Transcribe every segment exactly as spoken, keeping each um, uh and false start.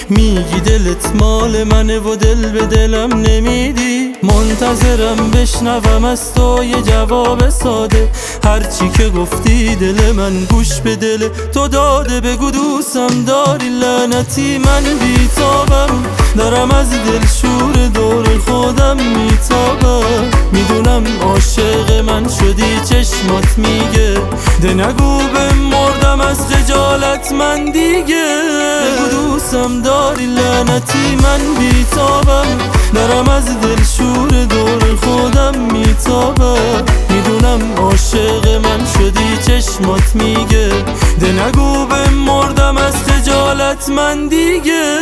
میگی دلت مال منه و دل به دلم نمیدی. منتظرم بشنوم از تو یه جواب ساده، هرچی که گفتی دل من گوش به دل تو داده. بگو دوستم داری لعنتی من بیتابم، دارم از دل شور دور خودم میتابم. میدونم عاشق من شدی چشمات میگه، ده نگو بمردم از خجالت من دیگه. بگو دوستم داری لعنتی من بیتابم، دارم از دل شور دور خودم میتابم. میدونم عاشق من شدی چشمات میگه، ده نگو بمردم از خجالت من دیگه.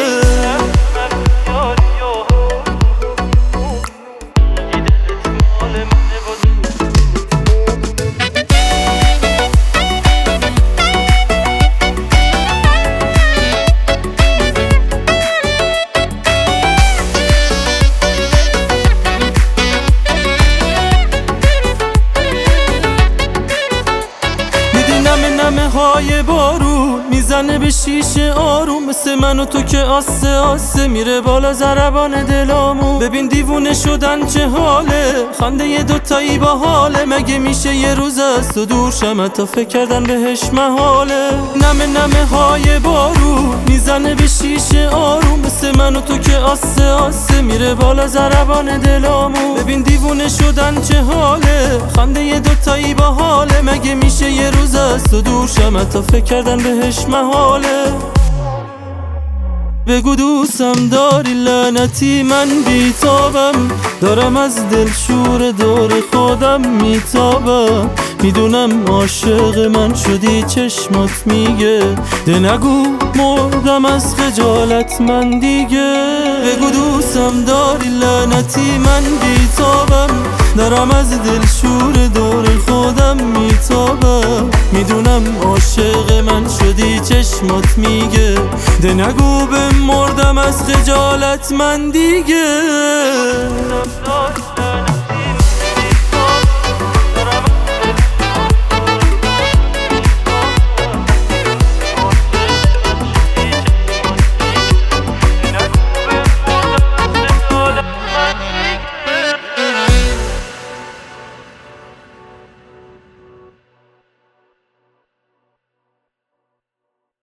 نمه های بارون میزنه به شیشه آروم، مثل من و تو که آسه آسه میره بالا ضربان دلامون. ببین دیوونه شدن چه حاله، خنده یه دوتایی با حاله. مگه میشه یه روز از تو دور شم تا فکر کردن بهش محاله. نمه نمه های بارون میزنه به شیشه آروم، مثل من و تو که آسه آسه میره بالا ضربان دلامون. ببین دیوونه شدن چه حاله، خنده یه دوتایی با حاله. مگه میشه یه روز از تو دور شم تا فکر کردن بهش محاله. بگو دوستم داری لعنتی من بیتابم، دارم از دل شور دور خودم میتابم. میدونم عاشق من شدی چشمات میگه، ده نگو مردم از خجالت من دیگه. بگو دوستم داری لعنتی من بیتابم، دارم از دل شور دور خودم میتابم. میدونم عاشق من شدی چشمات میگه، ده نگو بمردم از خجالت من دیگه.